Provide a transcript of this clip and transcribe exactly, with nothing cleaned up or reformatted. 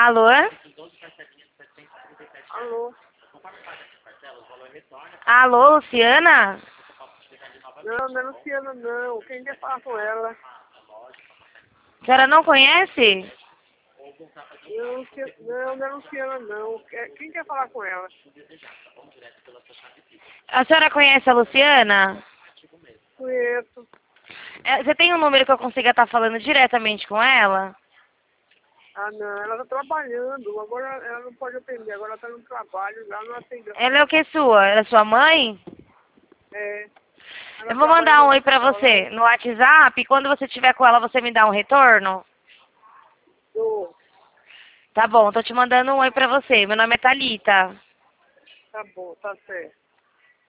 Alô? Alô? Alô, Luciana? Não, não é Luciana, não. Quem quer falar com ela? A senhora não conhece? Não, Luci- não, não é Luciana, não. Quer- Quem quer falar com ela? A senhora conhece a Luciana? Conheço. É, você tem um número que eu consiga estar falando diretamente com ela? Ah, não, ela está trabalhando. Agora ela não pode atender. Agora ela está no trabalho, lá não atende. Ela é o que sua? Ela é sua mãe? É, ela Eu vou trabalha mandar no um oi pra hospital. você no WhatsApp e quando você tiver com ela você me dá um retorno? Tô. Tá bom, tô te mandando um oi pra você. Meu nome é Thalita. Tá bom, tá certo.